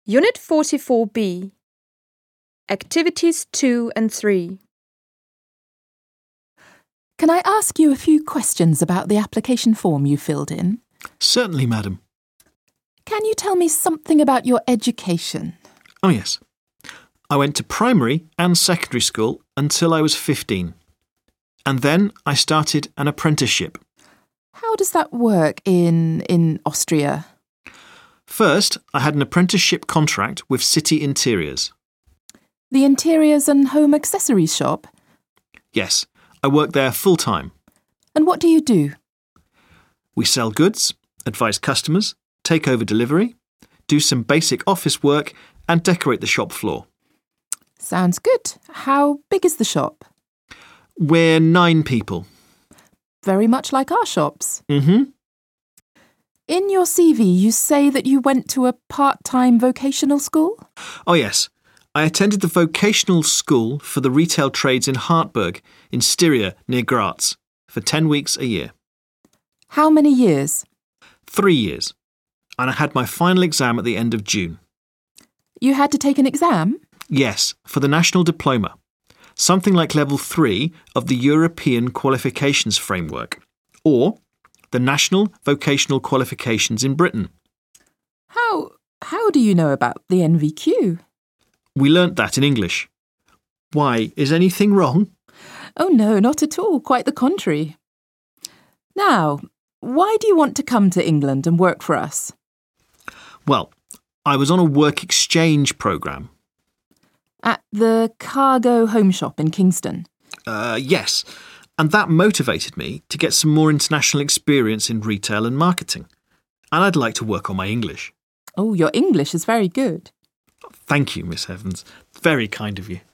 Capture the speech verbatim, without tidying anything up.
Unit forty-four B. Activities two and three. Can I ask you a few questions about the application form you filled in? Certainly, madam. Can you tell me something about your education? Oh, yes. I went to primary and secondary school until I was fifteen. And then I started an apprenticeship. How does that work in, in Austria? First, I had an apprenticeship contract with City Interiors. The interiors and home accessories shop? Yes, I work there full-time. And what do you do? We sell goods, advise customers, take over delivery, do some basic office work and decorate the shop floor. Sounds good. How big is the shop? We're nine people. Very much like our shops. Mm-hmm. In your C V, you say that you went to a part-time vocational school? Oh, yes. I attended the vocational school for the retail trades in Hartberg, in Styria, near Graz, for ten weeks a year. How many years? Three years. And I had my final exam at the end of June. You had to take an exam? Yes, for the national diploma. Something like level three of the European Qualifications Framework, or the National Vocational Qualifications in Britain. How, how do you know about the N V Q? We learnt that in English. Why, is anything wrong? Oh no, not at all, quite the contrary. Now, why do you want to come to England and work for us? Well, I was on a work exchange programme. At the Cargo Home Shop in Kingston? Uh, yes, and that motivated me to get some more international experience in retail and marketing. And I'd like to work on my English. Oh, your English is very good. Thank you, Miss Evans. Very kind of you.